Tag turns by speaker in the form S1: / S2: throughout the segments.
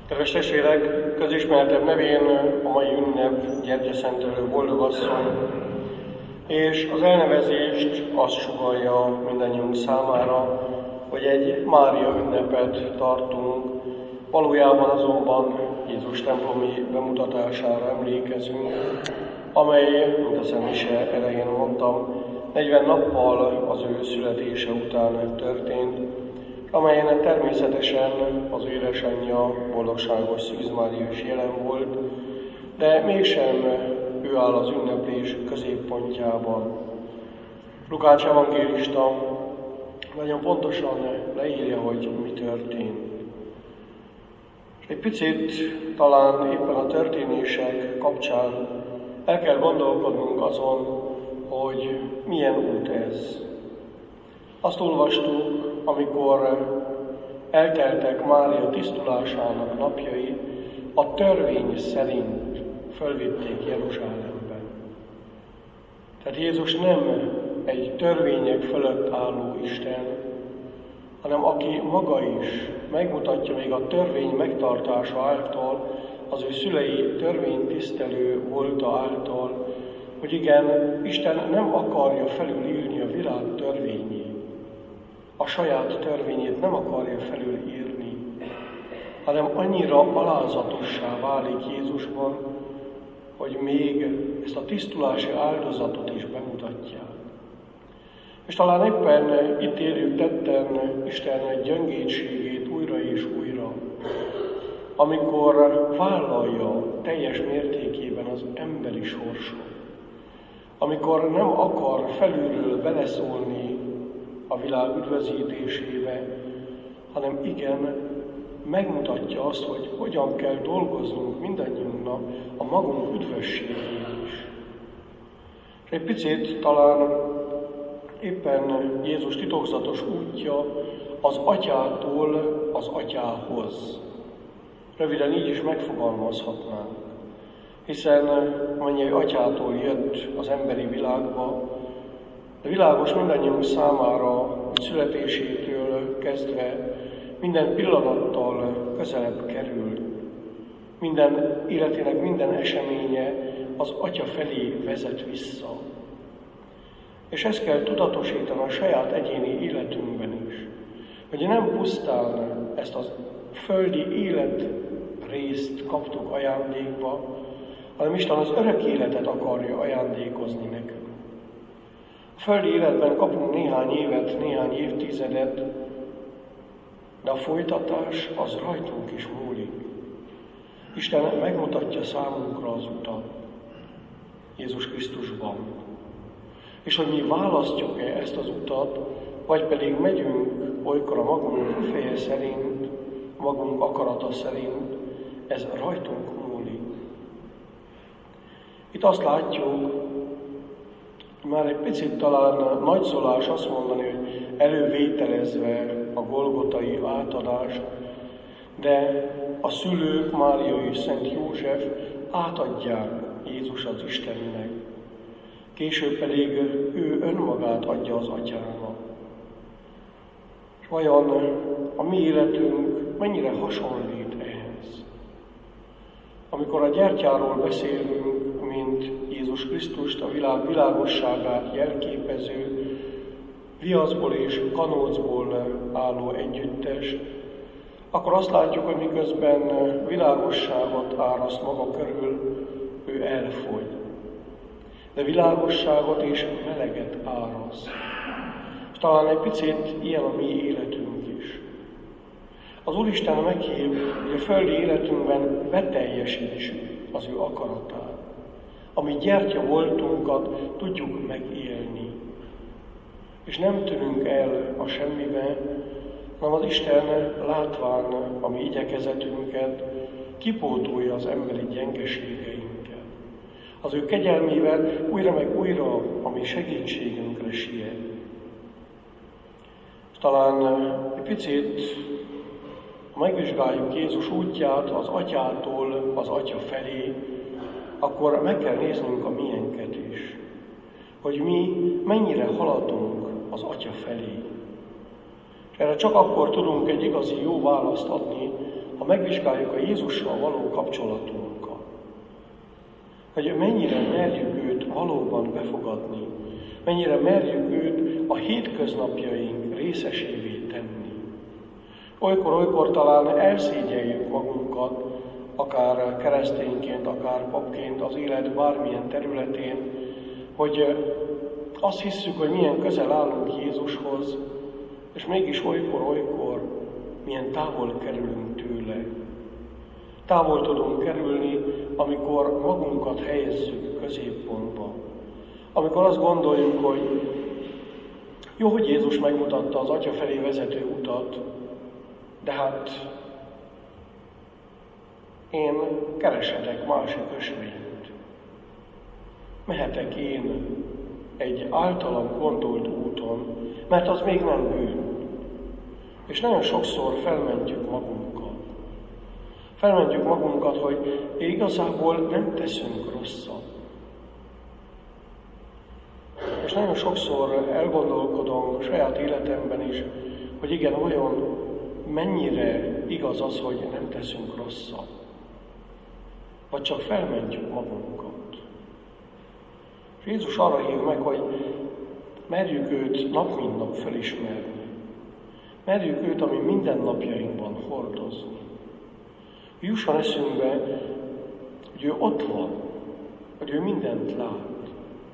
S1: Kedves testvérek, közismertebb nevén a mai ünnep Gyertyaszentelő boldogasszony, és az elnevezést azt sugallja mindannyiunk számára, hogy egy Mária ünnepet tartunk, valójában azonban Jézus templomi bemutatására emlékezünk, amely, mint a Szentmise elején mondtam, 40 nappal az ő születése után történt, amelyen természetesen az ő édesanyja, boldogságos Szűz Mária is jelen volt, de mégsem ő áll az ünneplés középpontjában. Lukács evangélista nagyon pontosan leírja, hogy mi történt. És egy picit talán éppen a történések kapcsán el kell gondolkodnunk azon, hogy milyen út ez. Azt olvastuk, amikor elteltek Mária tisztulásának napjai, a törvény szerint fölvitték Jeruzsálembe. Tehát Jézus nem egy törvények fölött álló Isten, hanem aki maga is megmutatja még a törvény megtartása által, az ő szülei törvénytisztelő volta által, hogy igen, Isten nem akarja felülírni a világ törvényét. A saját törvényét nem akarja felülírni, hanem annyira alázatossá válik Jézusban, hogy még ezt a tisztulási áldozatot is bemutatják. És talán éppen itt érjük tetten Isten gyöngétségét újra és újra, amikor vállalja teljes mértékében az emberi sorsot, amikor nem akar felülről beleszólni a világ üdvözítésébe, hanem igen, megmutatja azt, hogy hogyan kell dolgoznunk mindannyiunknak a magunk üdvösségét is. És egy picit talán éppen Jézus titokzatos útja az atyától az atyához. Röviden így is megfogalmazhatnánk, hiszen mennyei atyától jött az emberi világba, de világos mindannyiunk számára, hogy születésétől kezdve minden pillanattal közelebb kerül. Minden életének minden eseménye az Atya felé vezet vissza. És ezt kell tudatosítani a saját egyéni életünkben is, hogy nem pusztán ezt a földi élet részt kaptuk ajándékba, hanem Isten az örök életet akarja ajándékozni nekünk. A földi életben kapunk néhány évet, néhány évtizedet, de a folytatás az rajtunk is múlik. Isten megmutatja számunkra az utat Jézus Krisztusban. És hogy mi választjuk-e ezt az utat, vagy pedig megyünk olykor a magunk feje szerint, magunk akarata szerint, ez rajtunk múlik. Itt azt látjuk, már egy picit talán nagyszólás azt mondani, hogy elővételezve a golgotai átadást, de a szülők, Mária és Szent József átadják Jézus az Istennek. Később pedig ő önmagát adja az atyának. És vajon a mi életünk mennyire hasonlít ehhez? Amikor a gyertyáról beszélünk, mint Jézus Krisztust, a világ világosságát jelképező, viaszból és kanócból álló együttes, akkor azt látjuk, hogy miközben világosságot áraszt maga körül, ő elfogy. De világosságot és meleget áraszt. És talán egy picit ilyen a mi életünk is. Az Úristen meghív, hogy a földi életünkben beteljesítsük az ő akaratát. Ami gyertya voltunkat tudjuk megélni. És nem tűnünk el a semmibe, hanem az Isten látván a mi igyekezetünket kipótolja az emberi gyengeségeinket. Az ő kegyelmével újra meg újra a mi segítségünkre siet. Talán egy picit, ha megvizsgáljuk Jézus útját az atyától az atya felé, akkor meg kell néznünk a miénket is. Hogy mi mennyire haladunk az atya felé. És erre csak akkor tudunk egy igazi jó választ adni, ha megvizsgáljuk a Jézussal való kapcsolatunkat, hogy mennyire merjük őt valóban befogadni, mennyire merjük őt a hétköznapjaink részesévé tenni. Olykor talán elszégyeljük magunkat, akár keresztényként, akár papként az élet bármilyen területén, hogy azt hisszük, hogy milyen közel állunk Jézushoz, és mégis olykor milyen távol kerülünk tőle. Távol tudunk kerülni, amikor magunkat helyezzük középpontba. Amikor azt gondoljuk, hogy jó, hogy Jézus megmutatta az Atya felé vezető utat, de hát én kereshetek másik ösvényt. Mehetek én egy általam gondolt úton, mert az még nem bűn. És nagyon sokszor felmentjük magunkat. Felmentjük magunkat, hogy igazából nem teszünk rosszat. És nagyon sokszor elgondolkodom saját életemben is, hogy igen, vajon mennyire igaz az, hogy nem teszünk rosszat. Vagy csak felmentjük magunkat. És Jézus arra hív meg, hogy merjük őt nap mint nap felismerni. Merjük őt, ami minden napjainkban hordozni. Jusson eszünkbe, hogy ő ott van, hogy ő mindent lát.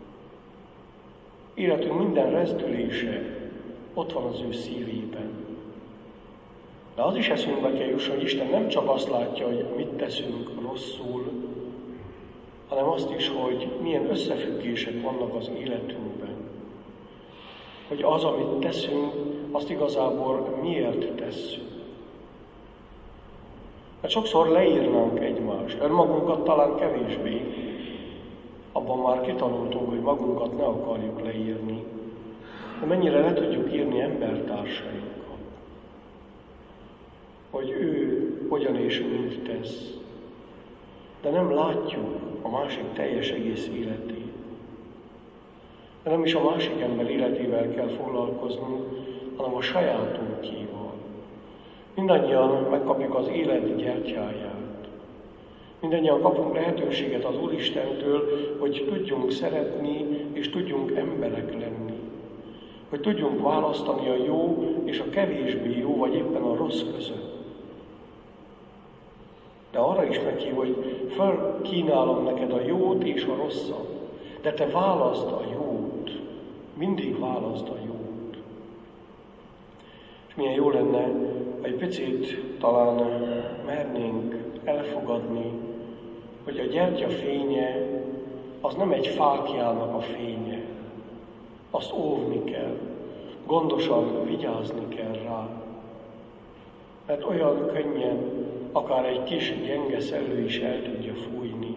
S1: Életünk minden rezdülése ott van az ő szívében. De az is eszünkbe kell jusson, hogy Isten nem csak azt látja, hogy mit teszünk rosszul, hanem azt is, hogy milyen összefüggések vannak az életünkben. Hogy az, amit teszünk, azt igazából miért tesszük. Mert sokszor leírnánk egymást, önmagunkat talán kevésbé. Abban már kitanultunk, hogy magunkat ne akarjuk leírni. De mennyire le tudjuk írni embertársainkat. Hogy ő hogyan és mint tesz. De nem látjuk a másik teljes egész életét. De nem is a másik ember életével kell foglalkoznunk, hanem a sajátunkéval. Mindannyian megkapjuk az élet gyertyáját. Mindannyian kapunk lehetőséget az Úristentől, hogy tudjunk szeretni és tudjunk emberek lenni. Hogy tudjunk választani a jó és a kevésbé jó, vagy éppen a rossz között. De arra is meghív, hogy fölkínálom neked a jót és a rosszat. De te válaszd a jót. Mindig válaszd a jót. És milyen jó lenne, ha egy picit talán mernénk elfogadni, hogy a gyertya fénye az nem egy fáklyának a fénye. Azt óvni kell, gondosan vigyázni kell rá. Mert olyan könnyen akár egy kis gyenge szellő is el tudja fújni.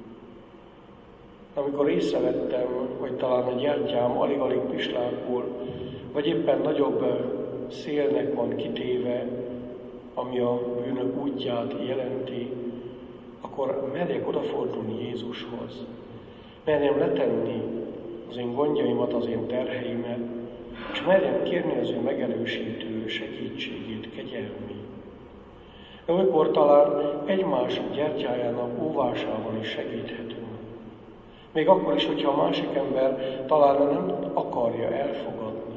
S1: Amikor észrevettem, hogy talán a gyertyám alig-alig pislákol, vagy éppen nagyobb szélnek van kitéve, ami a bűnök útját jelenti, akkor merjek odafordulni Jézushoz. Merjem letenni az én gondjaimat, az én terheimet, és merjem kérni az ő megerősítő segítségét, kegyelmét. De olykor talán egymás gyertyájának óvásával is segíthetünk. Még akkor is, hogyha a másik ember talán nem akarja elfogadni.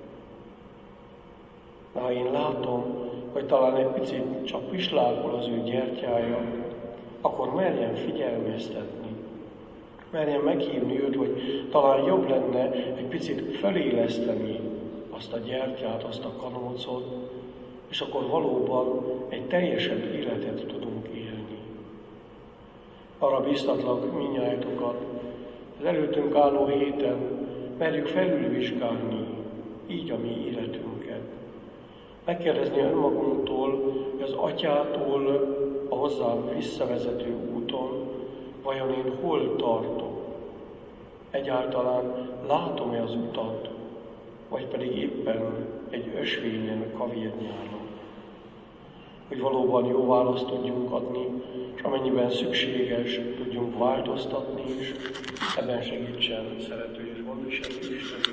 S1: De ha én látom, hogy talán egy picit csak pislákol az ő gyertyája, akkor merjem figyelmeztetni. Merjem meghívni őt, hogy talán jobb lenne egy picit feléleszteni azt a gyertyát, azt a kanócot, és akkor valóban egy teljesebb életet tudunk élni. Arra bíztatlak mindnyájatokat, az előttünk álló héten merjük felülvizsgálni így a mi életünket. Megkérdezni önmagunktól, hogy az Atyától a hozzám visszavezető úton vajon én hol tartok? Egyáltalán látom-e az utat, vagy pedig éppen egy ösvényen kavírnyálom? Hogy valóban jó választ tudjunk adni, és amennyiben szükséges, tudjunk változtatni is, ebben segítsen szerető és gondviselő Isten.